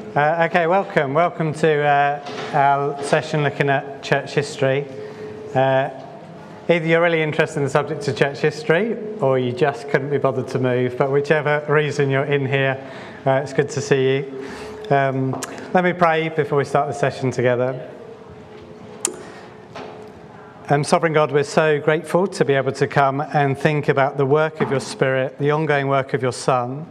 Okay, welcome. Welcome to our session looking at church history. Either you're really interested in the subject of church history or you just couldn't be bothered to move, but whichever reason you're in here, it's good to see you. Let me pray before we start the session together. Sovereign God, we're so grateful to be able to come and think about the work of your Spirit, the ongoing work of your Son,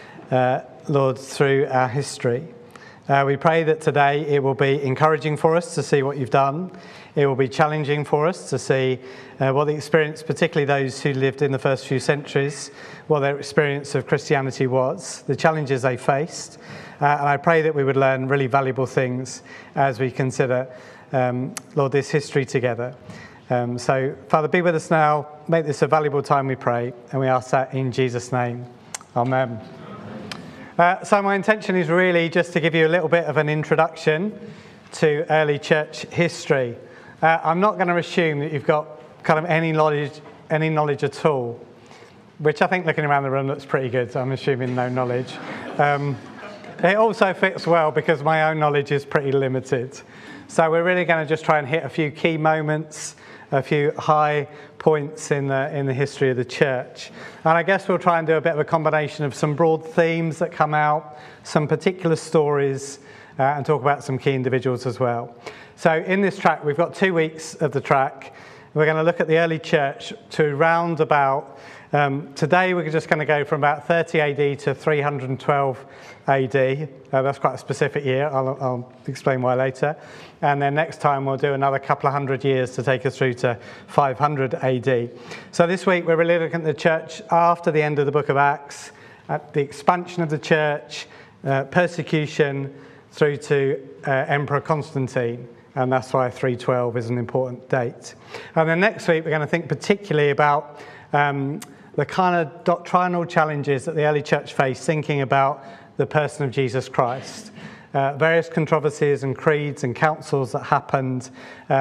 Lord, through our history. We pray that today it will be encouraging for us to see what you've done. It will be challenging for us to see what the experience, particularly those who lived in the first few centuries, what their experience of Christianity was, the challenges they faced. And I pray that we would learn really valuable things as we consider, Lord, this history together. So, Father, be with us now. Make this a valuable time, we pray. And we ask that in Jesus' name. Amen. So my intention is really just to give you a little bit of an introduction to early church history. I'm not going to assume that you've got kind of any knowledge at all, which I think looking around the room looks pretty good, so I'm assuming no knowledge. It also fits well because my own knowledge is pretty limited. So we're really going to just try and hit a few key moments, a few high points in the history of the church. And I guess we'll try and do a bit of a combination of some broad themes that come out, some particular stories, and talk about some key individuals as well. So in this track, we've got 2 weeks of the track. We're going to look at the early church to round about, today we're just going to go from about 30 AD to 312 AD. That's quite a specific year. I'll explain why later. And then next time we'll do another couple of hundred years to take us through to 500 AD. So this week we're really looking at the church after the end of the book of Acts, at the expansion of the church, persecution through to Emperor Constantine. And that's why 312 is an important date. And then next week we're going to think particularly about the kind of doctrinal challenges that the early church faced, thinking about the person of Jesus Christ. Various controversies and creeds and councils that happened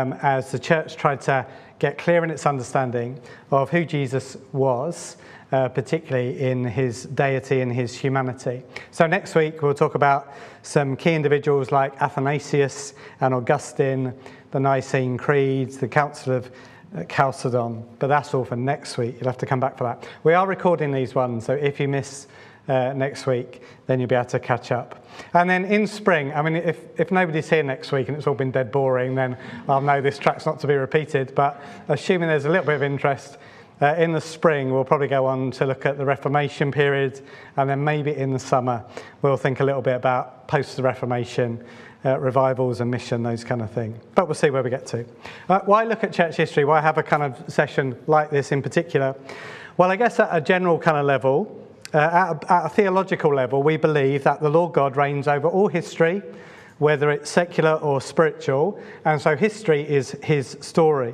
as the church tried to get clear in its understanding of who Jesus was, particularly in his deity and his humanity. So next week we'll talk about some key individuals like Athanasius and Augustine, the Nicene Creeds, the Council of Chalcedon, but that's all for next week. You'll have to come back for that. We are recording these ones, so if you miss next week, then you'll be able to catch up. And then in spring, I mean, if nobody's here next week and it's all been dead boring, then I'll know this track's not to be repeated, but assuming there's a little bit of interest, in the spring we'll probably go on to look at the Reformation period, and then maybe in the summer we'll think a little bit about post-Reformation revivals and mission, those kind of things. But we'll see where we get to. Why look at church history? Why have a kind of session like this in particular? Well, I guess at a general kind of level, at a theological level, we believe that the Lord God reigns over all history, whether it's secular or spiritual, and so history is his story.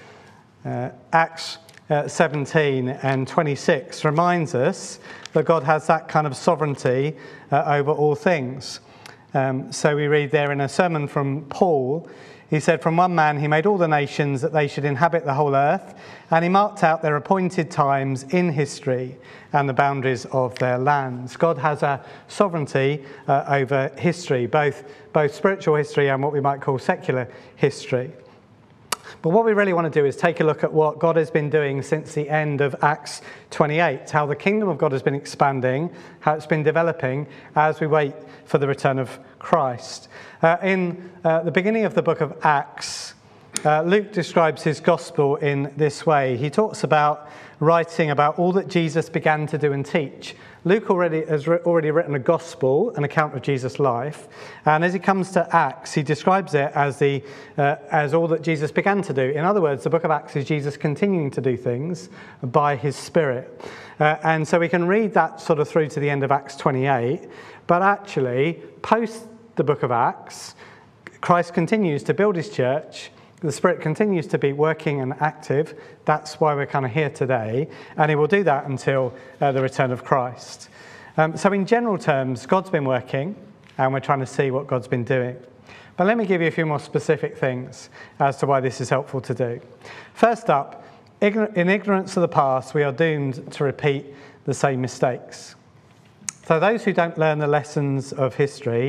Acts 17 and 26 reminds us that God has that kind of sovereignty over all things. So we read there in a sermon from Paul, he said, "From one man he made all the nations that they should inhabit the whole earth, and he marked out their appointed times in history and the boundaries of their lands." God has a sovereignty over history, both spiritual history and what we might call secular history. But what we really want to do is take a look at what God has been doing since the end of Acts 28, how the kingdom of God has been expanding, how it's been developing as we wait for the return of Christ. In the beginning of the book of Acts, Luke describes his gospel in this way. He talks about writing about all that Jesus began to do and teach. Luke has already written a gospel, an account of Jesus' life, and as he comes to Acts, he describes it as all that Jesus began to do. In other words, the book of Acts is Jesus continuing to do things by his Spirit. And so we can read that sort of through to the end of Acts 28, but actually, post the book of Acts, Christ continues to build his church. The Spirit continues to be working and active. That's why we're kind of here today. And he will do that until the return of Christ. So in general terms, God's been working, and we're trying to see what God's been doing. But let me give you a few more specific things as to why this is helpful to do. First up, in ignorance of the past, we are doomed to repeat the same mistakes. So those who don't learn the lessons of history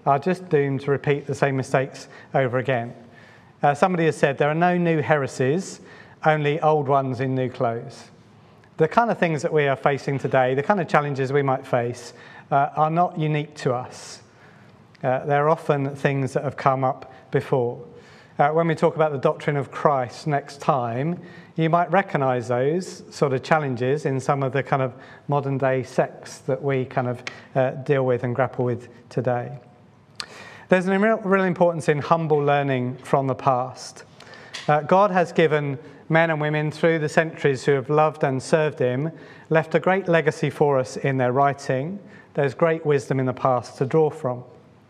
are just doomed to repeat the same mistakes over again. Somebody has said there are no new heresies, only old ones in new clothes. The kind of things that we are facing today, the kind of challenges we might face, are not unique to us. They're often things that have come up before. When we talk about the doctrine of Christ next time, you might recognise those sort of challenges in some of the kind of modern day sects that we kind of deal with and grapple with today. There's a real importance in humble learning from the past. God has given men and women through the centuries who have loved and served him, left a great legacy for us in their writing. There's great wisdom in the past to draw from.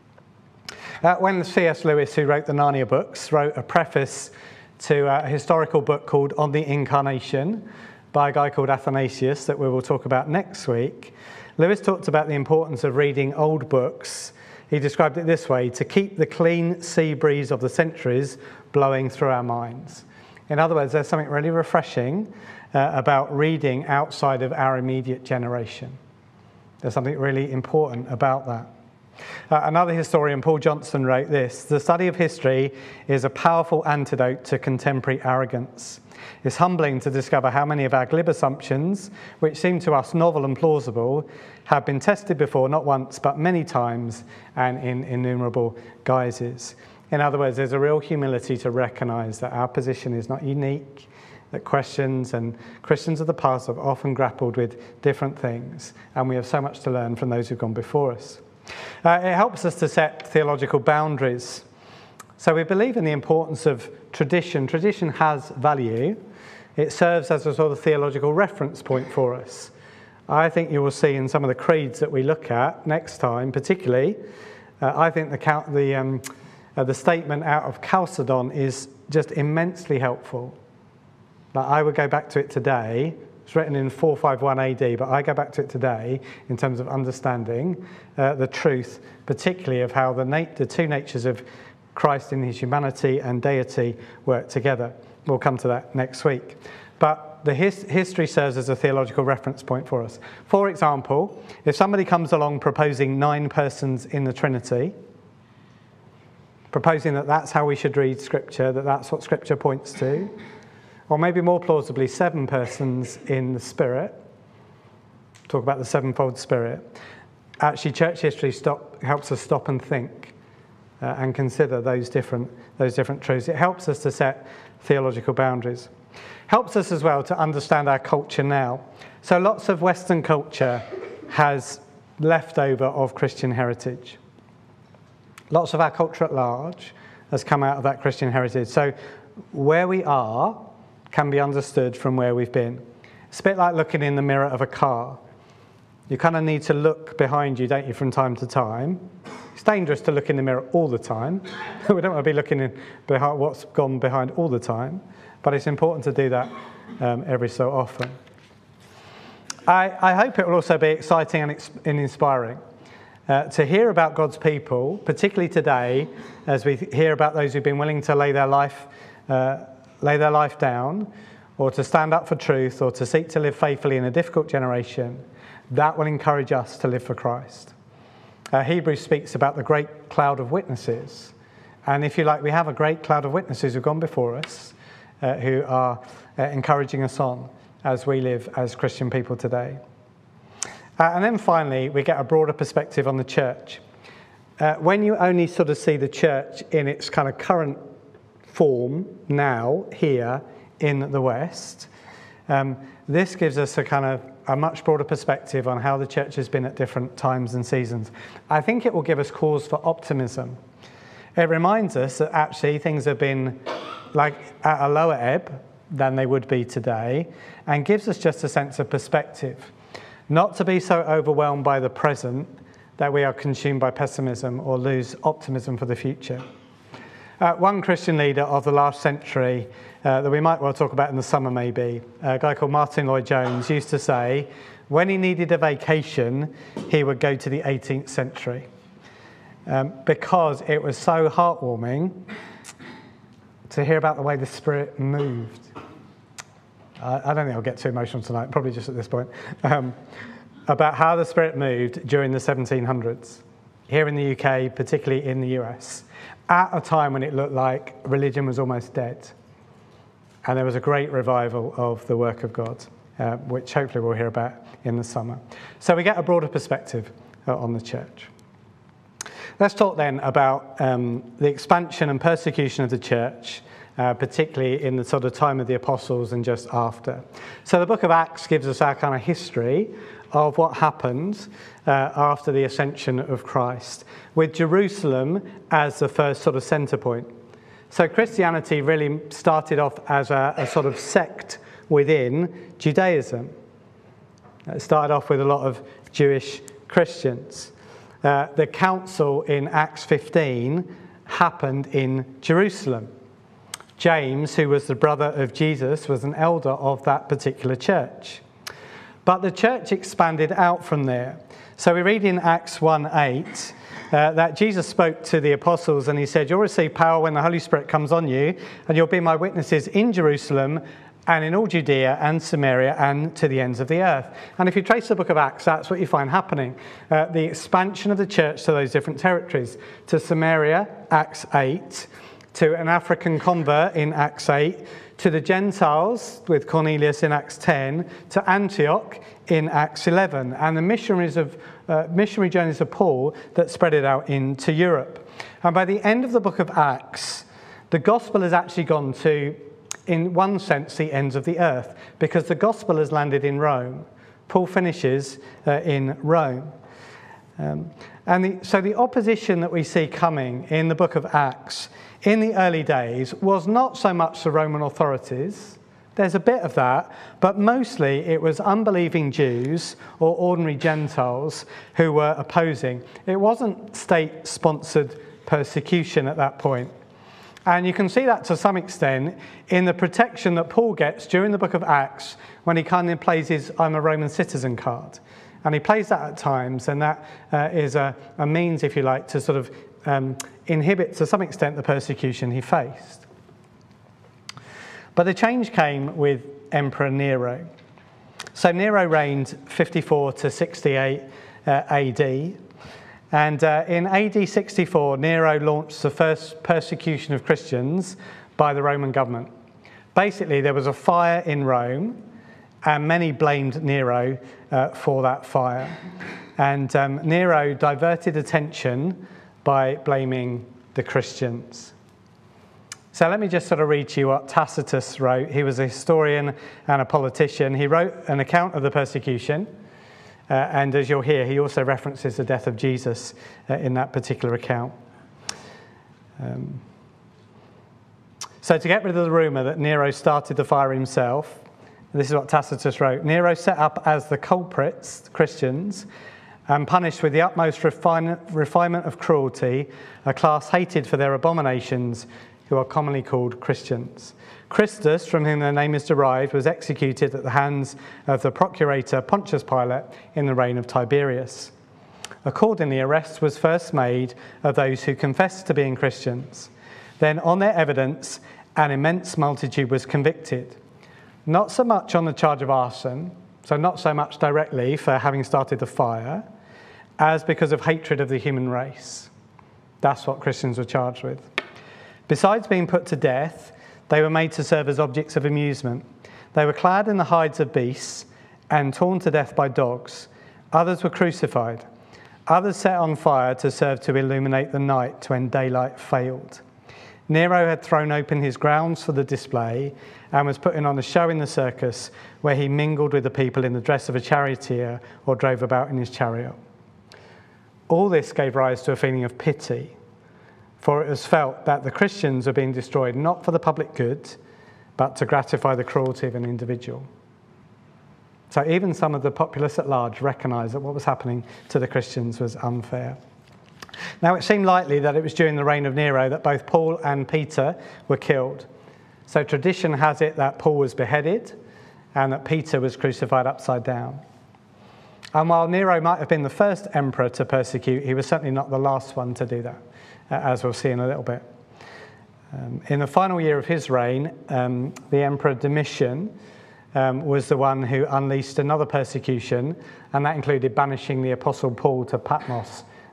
When C.S. Lewis, who wrote the Narnia books, wrote a preface to a historical book called On the Incarnation by a guy called Athanasius that we will talk about next week, Lewis talked about the importance of reading old books. He described it this way: to keep the clean sea breeze of the centuries blowing through our minds. In other words, there's something really refreshing about reading outside of our immediate generation. There's something really important about that. Another historian, Paul Johnson, wrote this: the study of history is a powerful antidote to contemporary arrogance. It's humbling to discover how many of our glib assumptions, which seem to us novel and plausible, have been tested before, not once, but many times, and in innumerable guises. In other words, there's a real humility to recognise that our position is not unique, that questions and Christians of the past have often grappled with different things, and we have so much to learn from those who've gone before us. It helps us to set theological boundaries. So we believe in the importance of tradition. Tradition has value. It serves as a sort of theological reference point for us. I think you will see in some of the creeds that we look at next time, particularly, I think the statement out of Chalcedon is just immensely helpful. Like, I would go back to it today. It's written in 451 AD, but I go back to it today in terms of understanding the truth, particularly of how the two natures of Christ in his humanity and deity work together. We'll come to that next week. But the history serves as a theological reference point for us. For example, if somebody comes along proposing 9 persons in the Trinity, proposing that that's how we should read Scripture, that that's what Scripture points to, or maybe more plausibly 7 persons in the Spirit, talk about the sevenfold Spirit, actually church history helps us stop and think and consider those different truths. It helps us to set theological boundaries. Helps us as well to understand our culture now. So lots of Western culture has leftover of Christian heritage. Lots of our culture at large has come out of that Christian heritage. So where we are can be understood from where we've been. It's a bit like looking in the mirror of a car. You kind of need to look behind you, don't you, from time to time. It's dangerous to look in the mirror all the time. We don't want to be looking behind what's gone behind all the time, but it's important to do that every so often. I hope it will also be exciting and inspiring to hear about God's people, particularly today, as we hear about those who've been willing to lay their life down, or to stand up for truth, or to seek to live faithfully in a difficult generation. That will encourage us to live for Christ. Hebrews speaks about the great cloud of witnesses. And if you like, we have a great cloud of witnesses who've gone before us, who are encouraging us on as we live as Christian people today. And then finally, we get a broader perspective on the church. When you only sort of see the church in its kind of current form now, here in the West, this gives us a much broader perspective on how the church has been at different times and seasons. I think it will give us cause for optimism. It reminds us that actually things have been like at a lower ebb than they would be today, and gives us just a sense of perspective. Not to be so overwhelmed by the present that we are consumed by pessimism or lose optimism for the future. One Christian leader of the last century that we might well talk about in the summer maybe, a guy called Martin Lloyd-Jones, used to say when he needed a vacation, he would go to the 18th century because it was so heartwarming to hear about the way the Spirit moved. I don't think I'll get too emotional tonight, probably just at this point, about how the Spirit moved during the 1700s. here in the UK, particularly in the US, at a time when it looked like religion was almost dead. And there was a great revival of the work of God, which hopefully we'll hear about in the summer. So we get a broader perspective on the church. Let's talk then about the expansion and persecution of the church, particularly in the sort of time of the apostles and just after. So the book of Acts gives us our kind of history of what happened after the ascension of Christ, with Jerusalem as the first sort of centre point. So Christianity really started off as a sort of sect within Judaism. It started off with a lot of Jewish Christians. The council in Acts 15 happened in Jerusalem. James, who was the brother of Jesus, was an elder of that particular church. But the church expanded out from there. So we read in Acts 1:8 that Jesus spoke to the apostles and he said, "You'll receive power when the Holy Spirit comes on you, and you'll be my witnesses in Jerusalem and in all Judea and Samaria and to the ends of the earth." And if you trace the book of Acts, that's what you find happening. The expansion of the church to those different territories. To Samaria, Acts 8. To an African convert in Acts 8. To the Gentiles with Cornelius in Acts 10. To Antioch in Acts 11. And the missionary journeys of Paul that spread it out into Europe. And by the end of the book of Acts, the gospel has actually gone to, in one sense, the ends of the earth, because the gospel has landed in Rome. Paul finishes in Rome. So the opposition that we see coming in the book of Acts in the early days was not so much the Roman authorities. There's a bit of that, but mostly it was unbelieving Jews or ordinary Gentiles who were opposing. It wasn't state-sponsored persecution at that point. And you can see that to some extent in the protection that Paul gets during the book of Acts when he kind of plays his "I'm a Roman citizen" card. And he plays that at times, and that is a means, if you like, to sort of inhibit to some extent the persecution he faced. But the change came with Emperor Nero. So Nero reigned 54 to 68 AD. And in AD 64, Nero launched the first persecution of Christians by the Roman government. Basically, there was a fire in Rome, and many blamed Nero for that fire. And Nero diverted attention by blaming the Christians. So let me just sort of read to you what Tacitus wrote. He was a historian and a politician. He wrote an account of the persecution. And as you'll hear, he also references the death of Jesus in that particular account. So to get rid of the rumour that Nero started the fire himself, this is what Tacitus wrote: Nero set up as the culprits, Christians, and punished with the utmost refinement of cruelty a class hated for their abominations, who are commonly called Christians. Christus, from whom their name is derived, was executed at the hands of the procurator Pontius Pilate in the reign of Tiberius. Accordingly, arrest was first made of those who confessed to being Christians. Then, on their evidence, an immense multitude was convicted, not so much on the charge of arson, so not so much directly for having started the fire, as because of hatred of the human race. That's what Christians were charged with. Besides being put to death, they were made to serve as objects of amusement. They were clad in the hides of beasts and torn to death by dogs. Others were crucified. Others set on fire to serve to illuminate the night when daylight failed. Nero had thrown open his grounds for the display and was putting on a show in the circus where he mingled with the people in the dress of a charioteer or drove about in his chariot. All this gave rise to a feeling of pity, for it was felt that the Christians were being destroyed not for the public good, but to gratify the cruelty of an individual. So even some of the populace at large recognised that what was happening to the Christians was unfair. Now, it seemed likely that it was during the reign of Nero that both Paul and Peter were killed. So tradition has it that Paul was beheaded and that Peter was crucified upside down. And while Nero might have been the first emperor to persecute, he was certainly not the last one to do that, as we'll see in a little bit. In the final year of his reign, the Emperor Domitian was the one who unleashed another persecution, and that included banishing the Apostle Paul to Patmos,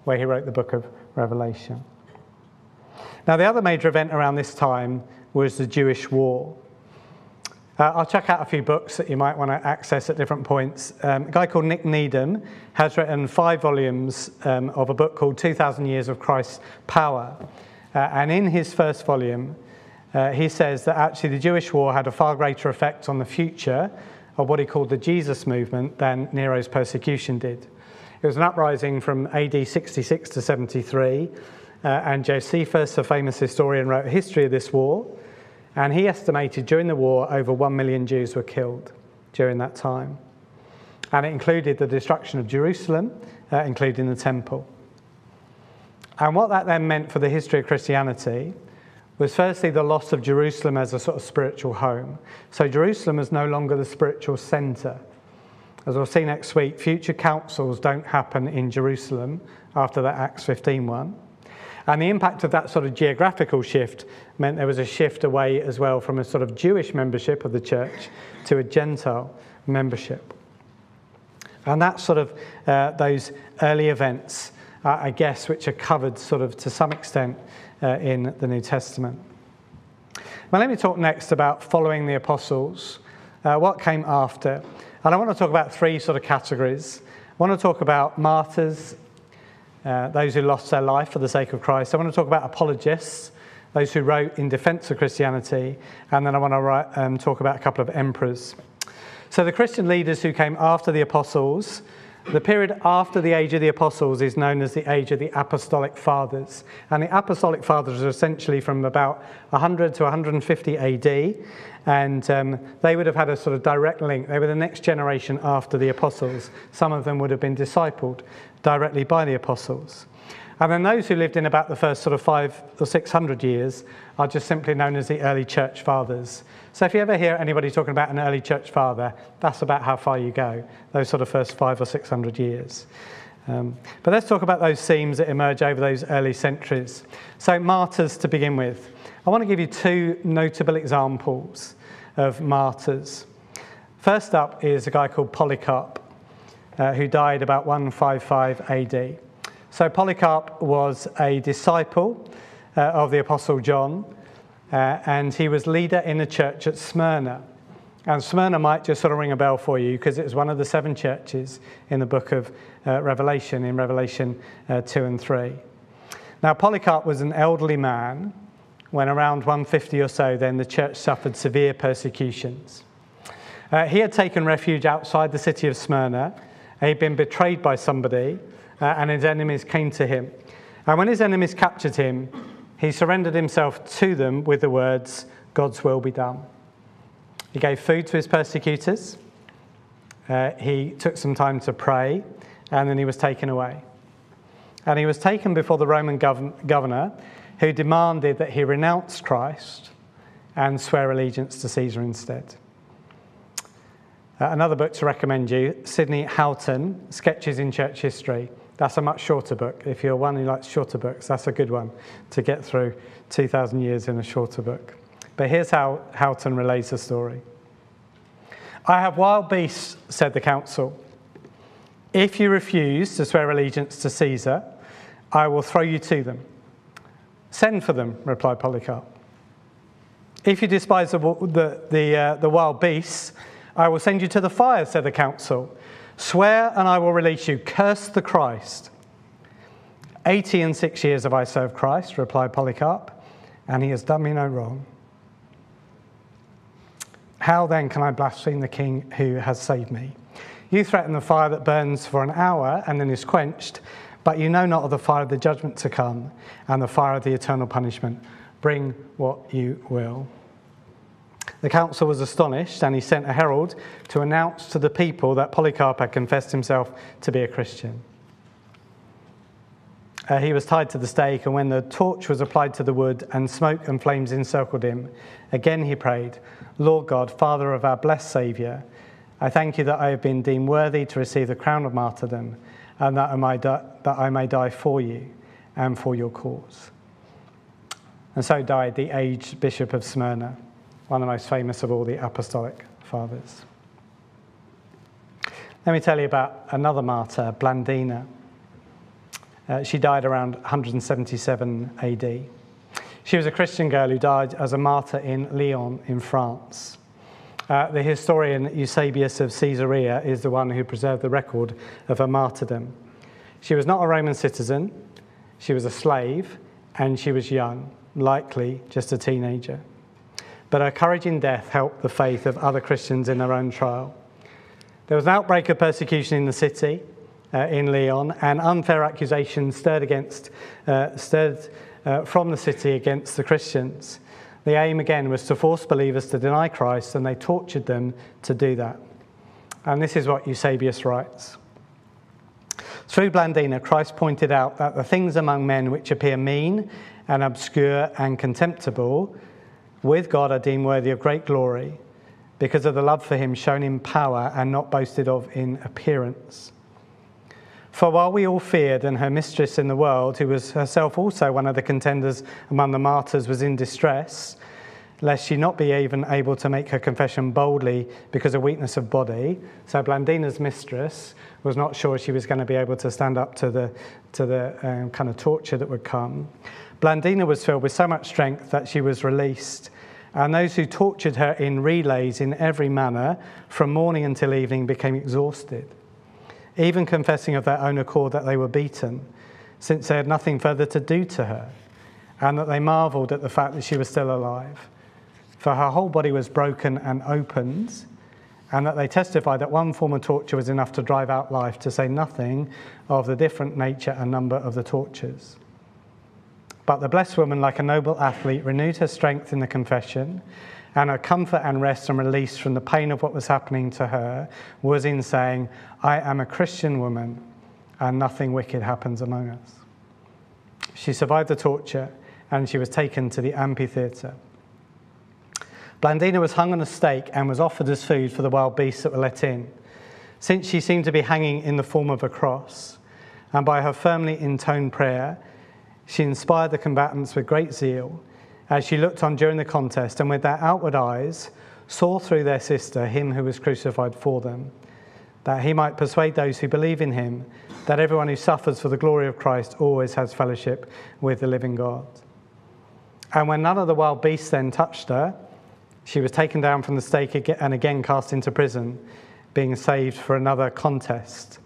where he wrote the book of Revelation. Now, the other major event around this time was the Jewish War. I'll check out a few books that you might want to access at different points. A guy called Nick Needham has written 5 volumes of a book called 2,000 Years of Christ's Power. And in his first volume, he says that actually the Jewish War had a far greater effect on the future of what he called the Jesus movement than Nero's persecution did. It was an uprising from AD 66 to 73, and Josephus, a famous historian, wrote a history of this war. And he estimated during the war over 1 million Jews were killed during that time. And it included the destruction of Jerusalem, including the temple. And what that then meant for the history of Christianity was firstly the loss of Jerusalem as a sort of spiritual home. So Jerusalem was no longer the spiritual centre. As we'll see next week, future councils don't happen in Jerusalem after that Acts 15 one. And the impact of that sort of geographical shift meant there was a shift away as well from a sort of Jewish membership of the church to a Gentile membership. And that's sort of those early events, I guess, which are covered sort of to some extent in the New Testament. Well, let me talk next about following the apostles, what came after. And I want to talk about 3 sort of categories. I want to talk about martyrs, those who lost their life for the sake of Christ. I want to talk about apologists, those who wrote in defense of Christianity. And then I want to talk about a couple of emperors. So the Christian leaders who came after the apostles, the period after the age of the apostles is known as the age of the apostolic fathers. And the apostolic fathers are essentially from about 100 to 150 AD. And they would have had a sort of direct link. They were the next generation after the apostles. Some of them would have been discipled directly by the apostles. And then those who lived in about the first sort of 500 or 600 years are just simply known as the early church fathers. So if you ever hear anybody talking about an early church father, that's about how far you go, those sort of first 500 or 600 years. But let's talk about those themes that emerge over those early centuries. So martyrs to begin with. I want to give you 2 notable examples of martyrs. First up is a guy called Polycarp, who died about 155 AD. So Polycarp was a disciple of the Apostle John, and he was leader in a church at Smyrna. And Smyrna might just sort of ring a bell for you because it was one of the 7 churches in the book of Revelation, in Revelation 2 and 3. Now Polycarp was an elderly man when around 150 or so then the church suffered severe persecutions. He had taken refuge outside the city of Smyrna. He'd been betrayed by somebody, and his enemies came to him. And when his enemies captured him, he surrendered himself to them with the words, "God's will be done." He gave food to his persecutors. He took some time to pray, and then he was taken away. And he was taken before the Roman governor, who demanded that he renounce Christ and swear allegiance to Caesar instead. Another book to recommend you, Sidney Houghton, Sketches in Church History. That's a much shorter book. If you're one who likes shorter books, that's a good one to get through 2,000 years in a shorter book. But here's how Houghton relays the story. "I have wild beasts," said the council. "If you refuse to swear allegiance to Caesar, I will throw you to them." "Send for them," replied Polycarp. "If you despise the wild beasts, I will send you to the fire," said the council. "Swear and I will release you. Curse the Christ." 86 years have I served Christ," replied Polycarp, "and he has done me no wrong. How then can I blaspheme the king who has saved me? You threaten the fire that burns for an hour and then is quenched, but you know not of the fire of the judgment to come and the fire of the eternal punishment. Bring what you will." The council was astonished, and he sent a herald to announce to the people that Polycarp had confessed himself to be a Christian. He was tied to the stake, and when the torch was applied to the wood and smoke and flames encircled him, again he prayed, "Lord God, Father of our blessed Saviour, I thank you that I have been deemed worthy to receive the crown of martyrdom, and that I may die for you and for your cause." And so died the aged Bishop of Smyrna, one of the most famous of all the apostolic fathers. Let me tell you about another martyr, Blandina. She died around 177 AD. She was a Christian girl who died as a martyr in Lyon in France. The historian Eusebius of Caesarea is the one who preserved the record of her martyrdom. She was not a Roman citizen, she was a slave, and she was young, likely just a teenager. But her courage in death helped the faith of other Christians in their own trial. There was an outbreak of persecution in the city, in Lyon, and unfair accusations stirred from the city against the Christians. The aim again was to force believers to deny Christ, and they tortured them to do that. And this is what Eusebius writes. Through Blandina, Christ pointed out that the things among men which appear mean and obscure and contemptible, with God are deemed worthy of great glory, because of the love for him shown in power and not boasted of in appearance. For while we all feared, and her mistress in the world, who was herself also one of the contenders among the martyrs, was in distress, lest she not be even able to make her confession boldly because of weakness of body. So Blandina's mistress was not sure she was going to be able to stand up to the kind of torture that would come. Blandina was filled with so much strength that she was released, and those who tortured her in relays in every manner, from morning until evening, became exhausted, even confessing of their own accord that they were beaten, since they had nothing further to do to her, and that they marvelled at the fact that she was still alive. For her whole body was broken and opened, and that they testified that one form of torture was enough to drive out life, to say nothing of the different nature and number of the tortures. But the blessed woman, like a noble athlete, renewed her strength in the confession, and her comfort and rest and release from the pain of what was happening to her was in saying, I am a Christian woman, and nothing wicked happens among us. She survived the torture, and she was taken to the amphitheatre. Blandina was hung on a stake and was offered as food for the wild beasts that were let in, since she seemed to be hanging in the form of a cross, and by her firmly intoned prayer, she inspired the combatants with great zeal, as she looked on during the contest, and with their outward eyes saw through their sister him who was crucified for them, that he might persuade those who believe in him that everyone who suffers for the glory of Christ always has fellowship with the living God. And when none of the wild beasts then touched her, she was taken down from the stake and again cast into prison, being saved for another contest.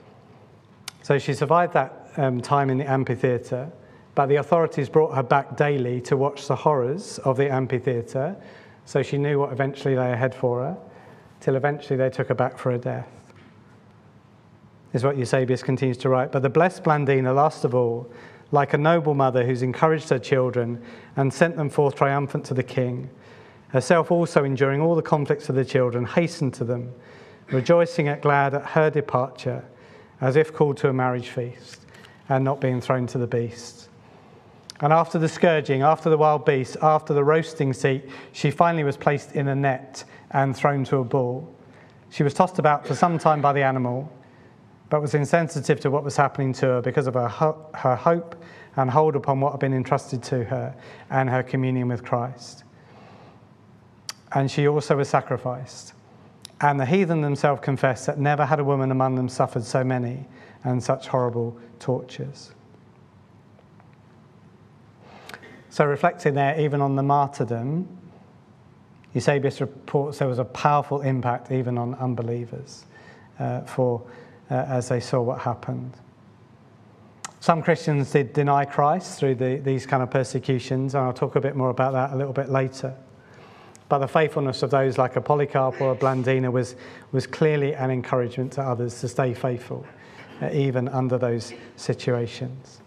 So she survived that time in the amphitheatre, but the authorities brought her back daily to watch the horrors of the amphitheatre, so she knew what eventually lay ahead for her, till eventually they took her back for her death. Is what Eusebius continues to write. But the blessed Blandina, last of all, like a noble mother who's encouraged her children and sent them forth triumphant to the king, herself also enduring all the conflicts of the children, hastened to them, rejoicing glad at her departure, as if called to a marriage feast, and not being thrown to the beasts. And after the scourging, after the wild beasts, after the roasting seat, she finally was placed in a net and thrown to a bull. She was tossed about for some time by the animal, but was insensitive to what was happening to her because of her hope and hold upon what had been entrusted to her and her communion with Christ. And she also was sacrificed. And the heathen themselves confessed that never had a woman among them suffered so many and such horrible tortures. So reflecting there even on the martyrdom, Eusebius reports there was a powerful impact even on unbelievers as they saw what happened. Some Christians did deny Christ through these kind of persecutions, and I'll talk a bit more about that a little bit later. But the faithfulness of those like a Polycarp or a Blandina was clearly an encouragement to others to stay faithful, even under those situations.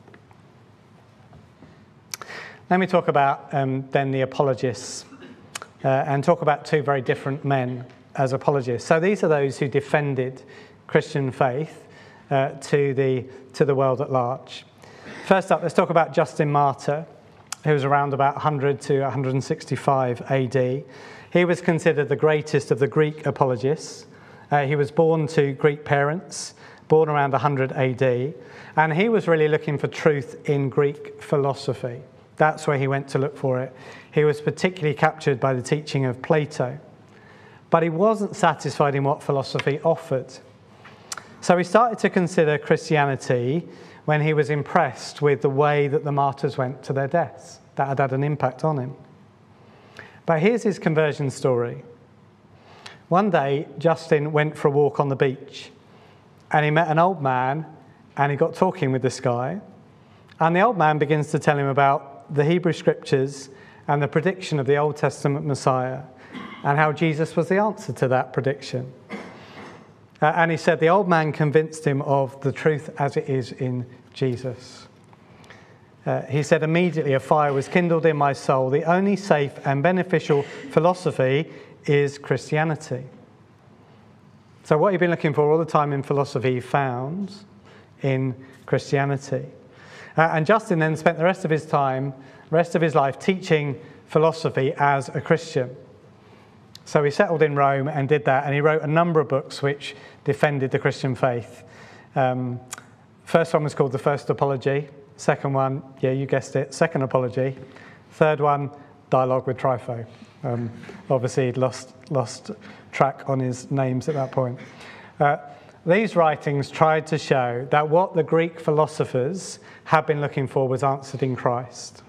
Let me talk about then the apologists and talk about two very different men as apologists. So these are those who defended Christian faith to the world at large. First up, let's talk about Justin Martyr, who was around about 100 to 165 AD. He was considered the greatest of the Greek apologists. He was born to Greek parents, born around 100 AD, and he was really looking for truth in Greek philosophy. That's where he went to look for it. He was particularly captured by the teaching of Plato. But he wasn't satisfied in what philosophy offered. So he started to consider Christianity when he was impressed with the way that the martyrs went to their deaths. That had had an impact on him. But here's his conversion story. One day, Justin went for a walk on the beach, and he met an old man, and he got talking with this guy. And the old man begins to tell him about the Hebrew Scriptures and the prediction of the Old Testament Messiah, and how Jesus was the answer to that prediction. And he said the old man convinced him of the truth as it is in Jesus. He said, immediately a fire was kindled in my soul. The only safe and beneficial philosophy is Christianity. So what he'd been looking for all the time in philosophy, he found in Christianity. And Justin then spent the rest of his life teaching philosophy as a Christian. So he settled in Rome and did that, and he wrote a number of books which defended the Christian faith. First one was called The First Apology. Second one, yeah, you guessed it, Second Apology. Third one, Dialogue with Trypho. Obviously, he'd lost track on his names at that point. These writings tried to show that what the Greek philosophers had been looking for was answered in Christ.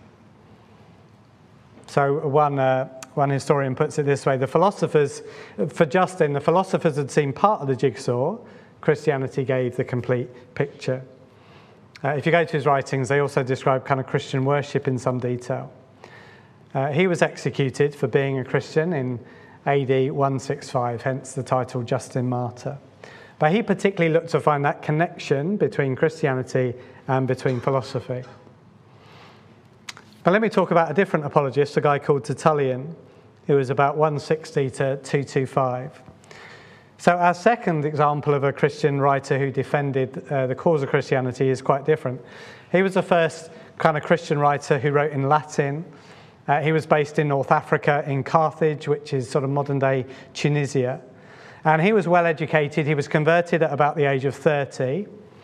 So one historian puts it this way: for Justin, the philosophers had seen part of the jigsaw. Christianity gave the complete picture. If you go to his writings, they also describe kind of Christian worship in some detail. He was executed for being a Christian in AD 165, hence the title Justin Martyr. But he particularly looked to find that connection between Christianity and between philosophy. But let me talk about a different apologist, a guy called Tertullian, who was about 160 to 225. So our second example of a Christian writer who defended the cause of Christianity is quite different. He was the first kind of Christian writer who wrote in Latin. He was based in North Africa, in Carthage, which is sort of modern-day Tunisia. And he was well educated. He was converted at about the age of 30.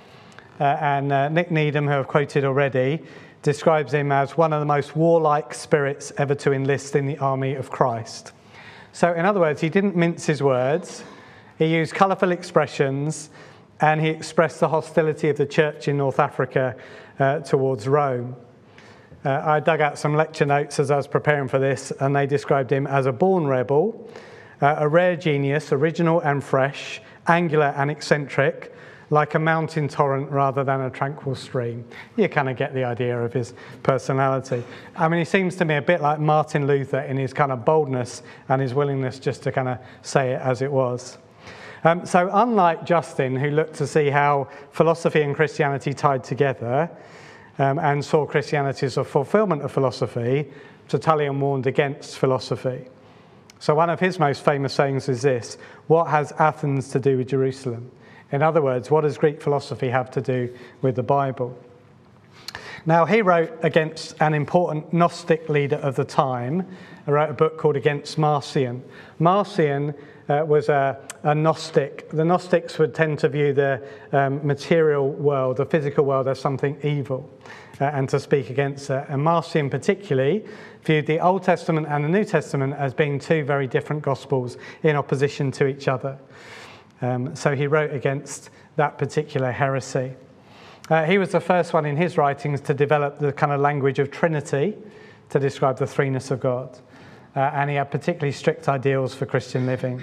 And Nick Needham, who I've quoted already, describes him as one of the most warlike spirits ever to enlist in the army of Christ. So in other words, he didn't mince his words. He used colourful expressions, and he expressed the hostility of the church in North Africa towards Rome. I dug out some lecture notes as I was preparing for this, and they described him as a born rebel, a rare genius, original and fresh, angular and eccentric, like a mountain torrent rather than a tranquil stream. You kind of get the idea of his personality. I mean, he seems to me a bit like Martin Luther in his kind of boldness and his willingness just to kind of say it as it was. So unlike Justin, who looked to see how philosophy and Christianity tied together and saw Christianity as a fulfillment of philosophy, Tertullian warned against philosophy. So one of his most famous sayings is this: what has Athens to do with Jerusalem? In other words, what does Greek philosophy have to do with the Bible? Now, he wrote against an important Gnostic leader of the time. He wrote a book called Against Marcion. Marcion was a Gnostic. The Gnostics would tend to view the material world, the physical world, as something evil and to speak against it. And Marcion particularly viewed the Old Testament and the New Testament as being two very different gospels in opposition to each other. So he wrote against that particular heresy. He was the first one in his writings to develop the kind of language of Trinity to describe the threeness of God. And he had particularly strict ideals for Christian living.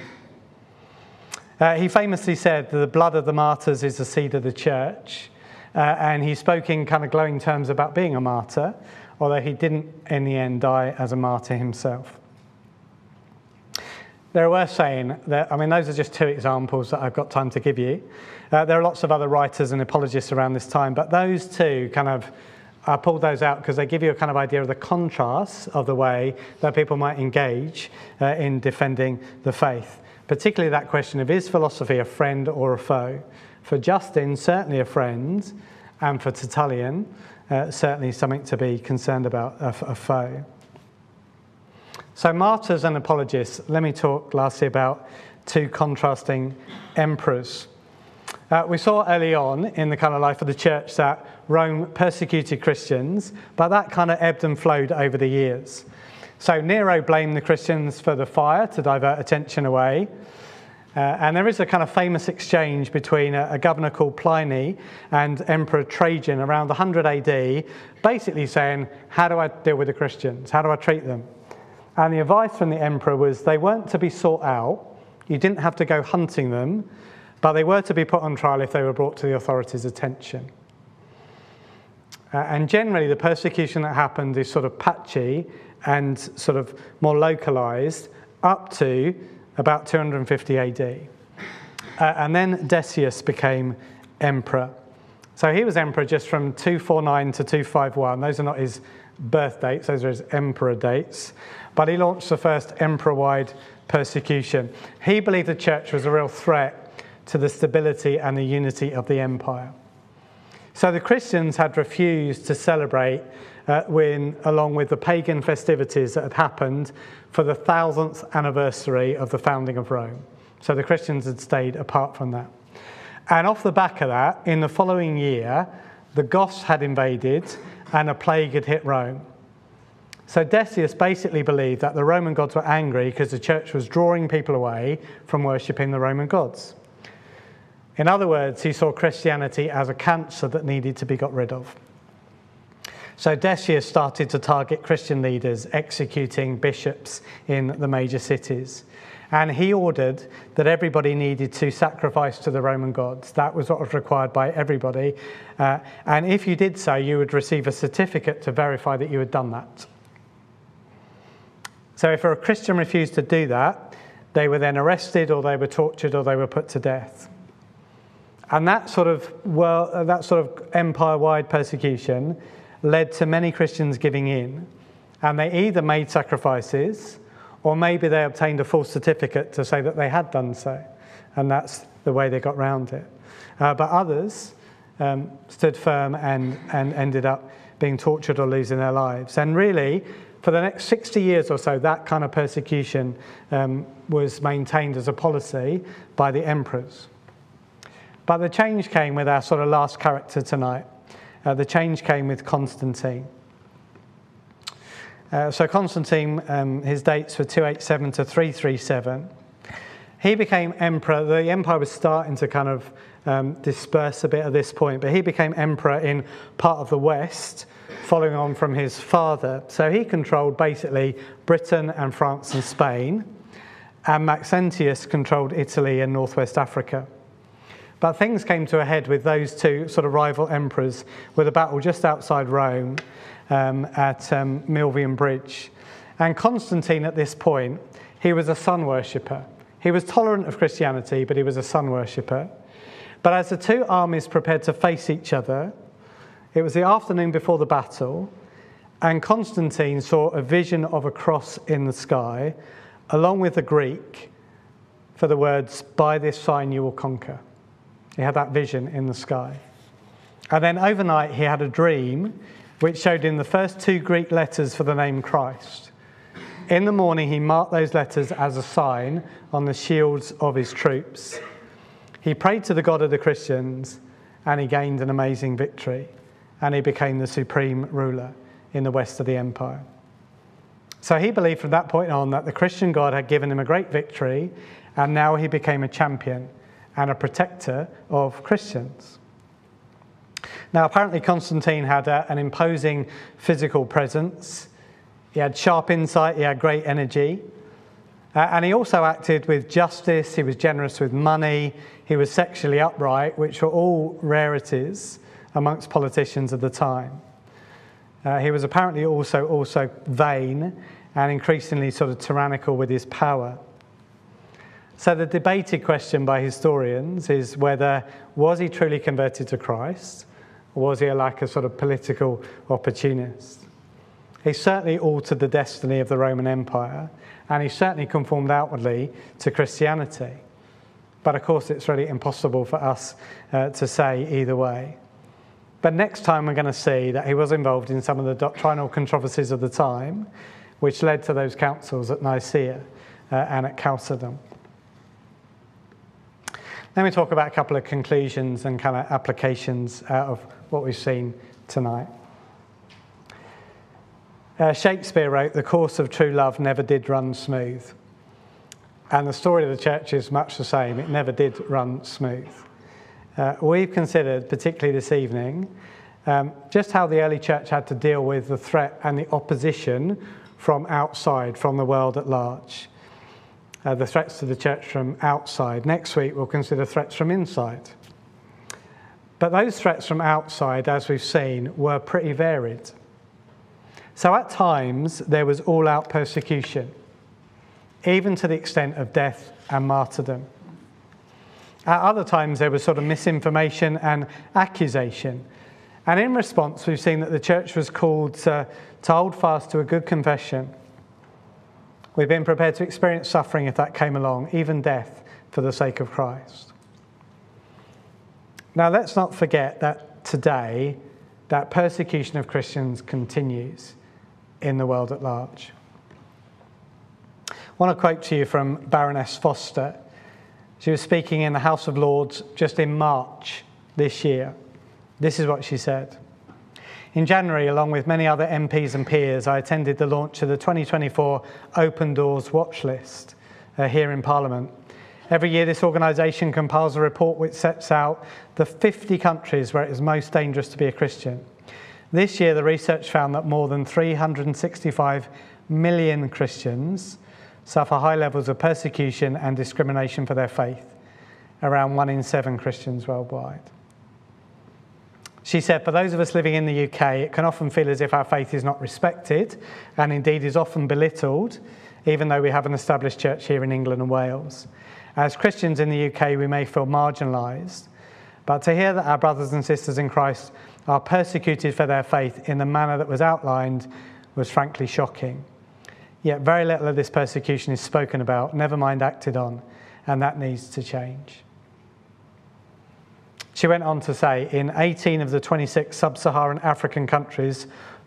He famously said that the blood of the martyrs is the seed of the church. And he spoke in kind of glowing terms about being a martyr, although he didn't in the end die as a martyr himself. They're worth saying that, I mean, those are just two examples that I've got time to give you. There are lots of other writers and apologists around this time, but those two I pulled those out because they give you a kind of idea of the contrast of the way that people might engage in defending the faith. Particularly that question of, is philosophy a friend or a foe? For Justin, certainly a friend, and for Tertullian, certainly something to be concerned about, a foe. So martyrs and apologists, let me talk lastly about two contrasting emperors. We saw early on in the kind of life of the church that Rome persecuted Christians, but that kind of ebbed and flowed over the years. So Nero blamed the Christians for the fire to divert attention away. And there is a kind of famous exchange between a governor called Pliny and Emperor Trajan around 100 AD, basically saying, how do I deal with the Christians? How do I treat them? And the advice from the emperor was they weren't to be sought out. You didn't have to go hunting them, but they were to be put on trial if they were brought to the authorities' attention. And generally, the persecution that happened is sort of patchy and sort of more localized up to about 250 AD. And then Decius became emperor. So he was emperor just from 249 to 251. Those are not his birth dates, those are his emperor dates. But he launched the first emperor-wide persecution. He believed the church was a real threat to the stability and the unity of the empire. So the Christians had refused to celebrate along with the pagan festivities that had happened for the 1000th anniversary of the founding of Rome. So the Christians had stayed apart from that. And off the back of that, in the following year, the Goths had invaded and a plague had hit Rome. So Decius basically believed that the Roman gods were angry because the church was drawing people away from worshipping the Roman gods. In other words, he saw Christianity as a cancer that needed to be got rid of. So Decius started to target Christian leaders, executing bishops in the major cities. And he ordered that everybody needed to sacrifice to the Roman gods. That was what was required by everybody. And if you did so, you would receive a certificate to verify that you had done that. So if a Christian refused to do that, they were then arrested or they were tortured or they were put to death. And that sort of empire-wide persecution led to many Christians giving in, and they either made sacrifices or maybe they obtained a false certificate to say that they had done so, and that's the way they got around it. But others stood firm and ended up being tortured or losing their lives. And really, for the next 60 years or so, that kind of persecution was maintained as a policy by the emperors. But the change came with our sort of last character tonight. The change came with Constantine. So Constantine, his dates were 287 to 337. He became emperor. The empire was starting to kind of disperse a bit at this point, but he became emperor in part of the West, following on from his father. So he controlled basically Britain and France and Spain, and Maxentius controlled Italy and northwest Africa. But things came to a head with those two sort of rival emperors with a battle just outside Rome at Milvian Bridge. And Constantine at this point, he was a sun worshipper. He was tolerant of Christianity, but he was a sun worshipper. But as the two armies prepared to face each other, it was the afternoon before the battle, and Constantine saw a vision of a cross in the sky, along with the Greek, for the words, "By this sign you will conquer." He had that vision in the sky. And then overnight he had a dream which showed him the first two Greek letters for the name Christ. In the morning he marked those letters as a sign on the shields of his troops. He prayed to the God of the Christians and he gained an amazing victory. And he became the supreme ruler in the west of the empire. So he believed from that point on that the Christian God had given him a great victory, and now he became a champion and a protector of Christians. Now, apparently Constantine had an imposing physical presence. He had sharp insight, he had great energy. And he also acted with justice, he was generous with money, he was sexually upright, which were all rarities amongst politicians of the time. He was apparently also vain and increasingly sort of tyrannical with his power. So the debated question by historians is whether was he truly converted to Christ, or was he like a sort of political opportunist? He certainly altered the destiny of the Roman Empire, and he certainly conformed outwardly to Christianity. But of course it's really impossible for us to say either way. But next time we're going to see that he was involved in some of the doctrinal controversies of the time, which led to those councils at Nicaea and at Chalcedon. Let me talk about a couple of conclusions and kind of applications out of what we've seen tonight. Shakespeare wrote, "The course of true love never did run smooth." And the story of the church is much the same. It never did run smooth. We've considered, particularly this evening, just how the early church had to deal with the threat and the opposition from outside, from the world at large. The threats to the church from outside. Next week we'll consider threats from inside. But those threats from outside, as we've seen, were pretty varied. So at times there was all-out persecution, even to the extent of death and martyrdom. At other times there was sort of misinformation and accusation. And in response, we've seen that the church was called to hold fast to a good confession. We've been prepared to experience suffering if that came along, even death, for the sake of Christ. Now, let's not forget that today, that persecution of Christians continues in the world at large. I want to quote to you from Baroness Foster. She was speaking in the House of Lords just in March this year. This is what she said. In January, along with many other MPs and peers, I attended the launch of the 2024 Open Doors Watch List here in Parliament. Every year, this organisation compiles a report which sets out the 50 countries where it is most dangerous to be a Christian. This year, the research found that more than 365 million Christians suffer high levels of persecution and discrimination for their faith, around 1 in 7 Christians worldwide. She said, for those of us living in the UK, it can often feel as if our faith is not respected and indeed is often belittled, even though we have an established church here in England and Wales. As Christians in the UK, we may feel marginalised, but to hear that our brothers and sisters in Christ are persecuted for their faith in the manner that was outlined was frankly shocking. Yet very little of this persecution is spoken about, never mind acted on, and that needs to change. She went on to say, in 18 of the 26 sub-Saharan African countries,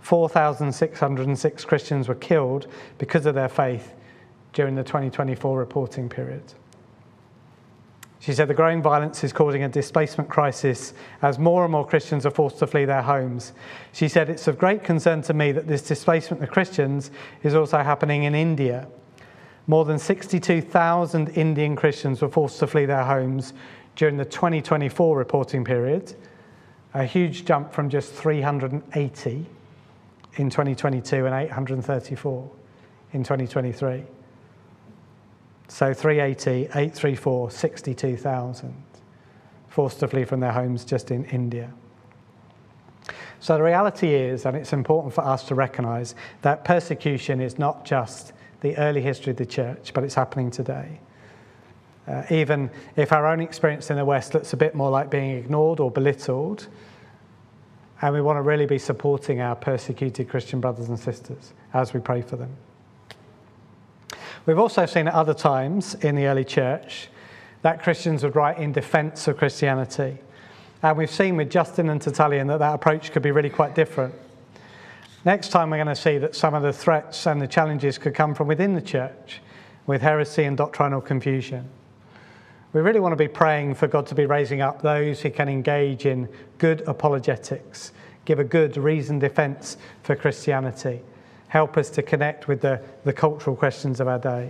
4,606 Christians were killed because of their faith during the 2024 reporting period. She said the growing violence is causing a displacement crisis as more and more Christians are forced to flee their homes. She said it's of great concern to me that this displacement of Christians is also happening in India. More than 62,000 Indian Christians were forced to flee their homes during the 2024 reporting period, a huge jump from just 380 in 2022 and 834 in 2023. So 380, 834, 62,000 forced to flee from their homes just in India. So the reality is, and it's important for us to recognise, that persecution is not just the early history of the church, but it's happening today. Even if our own experience in the West looks a bit more like being ignored or belittled, and we want to really be supporting our persecuted Christian brothers and sisters as we pray for them. We've also seen at other times in the early church that Christians would write in defence of Christianity. And we've seen with Justin and Tertullian that approach could be really quite different. Next time we're going to see that some of the threats and the challenges could come from within the church with heresy and doctrinal confusion. We really want to be praying for God to be raising up those who can engage in good apologetics, give a good reasoned defence for Christianity, help us to connect with the cultural questions of our day.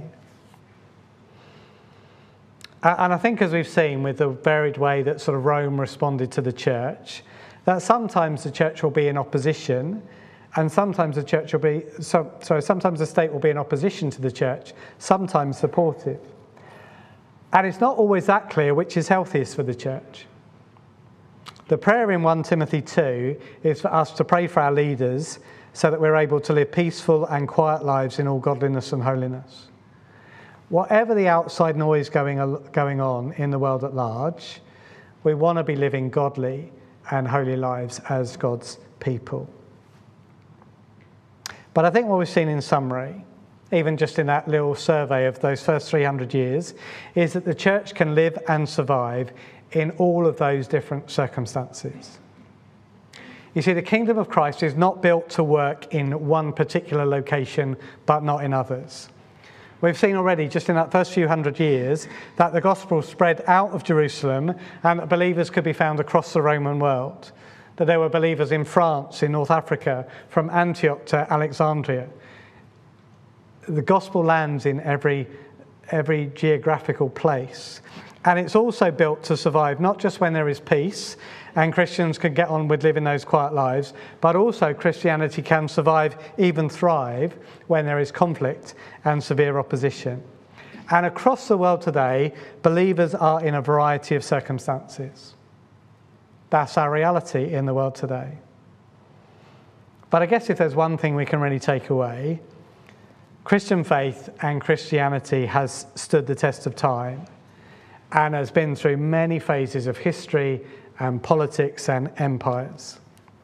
And I think, as we've seen with the varied way that sort of Rome responded to the church, that sometimes the church will be in opposition, and sometimes the church will be, sometimes the state will be in opposition to the church, sometimes supportive. And it's not always that clear which is healthiest for the church. The prayer in 1 Timothy 2 is for us to pray for our leaders so that we're able to live peaceful and quiet lives in all godliness and holiness. Whatever the outside noise going on in the world at large, we want to be living godly and holy lives as God's people. But I think what we've seen in summary, even just in that little survey of those first 300 years, is that the church can live and survive in all of those different circumstances. You see, the kingdom of Christ is not built to work in one particular location, but not in others. We've seen already, just in that first few hundred years, that the gospel spread out of Jerusalem and that believers could be found across the Roman world. That there were believers in France, in North Africa, from Antioch to Alexandria. The gospel lands in every every geographical place. And it's also built to survive, not just when there is peace and Christians can get on with living those quiet lives, but also Christianity can survive, even thrive, when there is conflict and severe opposition. And across the world today, believers are in a variety of circumstances. That's our reality in the world today. But I guess if there's one thing we can really take away, Christian faith and Christianity has stood the test of time and has been through many phases of history and politics and empires.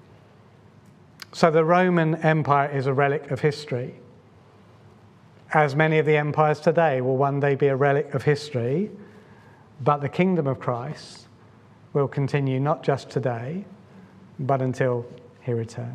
So the Roman Empire is a relic of history, as many of the empires today will one day be a relic of history, but the kingdom of Christ will continue not just today, but until he returns.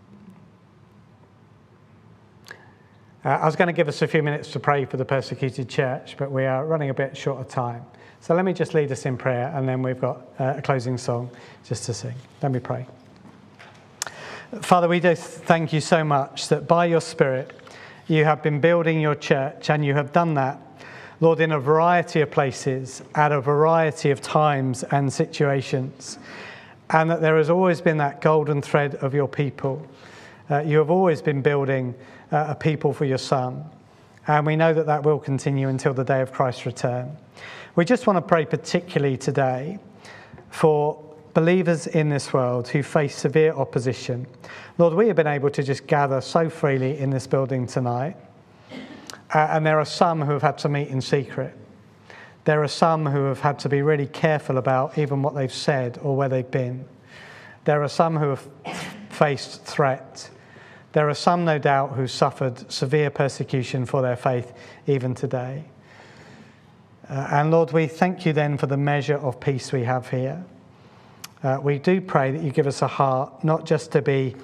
I was going to give us a few minutes to pray for the persecuted church, but we are running a bit short of time. So let me just lead us in prayer, and then we've got a closing song just to sing. Let me pray. Father, we do thank you so much that by your Spirit you have been building your church, and you have done that, Lord, in a variety of places, at a variety of times and situations, and that there has always been that golden thread of your people. You have always been building a people for your Son, and we know that that will continue until the day of Christ's return. We just want to pray particularly today for believers in this world who face severe opposition. Lord, we have been able to just gather so freely in this building tonight, and there are some who have had to meet in secret. There are some who have had to be really careful about even what they've said or where they've been. There are some who have faced threat. There are some, no doubt, who suffered severe persecution for their faith even today. And Lord, we thank you then for the measure of peace we have here. We do pray that you give us a heart not just to be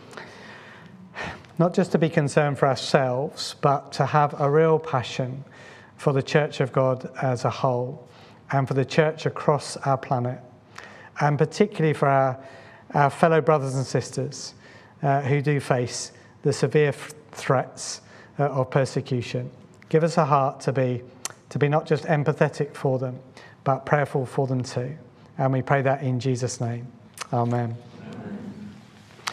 concerned for ourselves, but to have a real passion for the Church of God as a whole and for the church across our planet, and particularly for our fellow brothers and sisters who do face the severe threats of persecution. Give us a heart to be not just empathetic for them, but prayerful for them too. And we pray that in Jesus' name. Amen.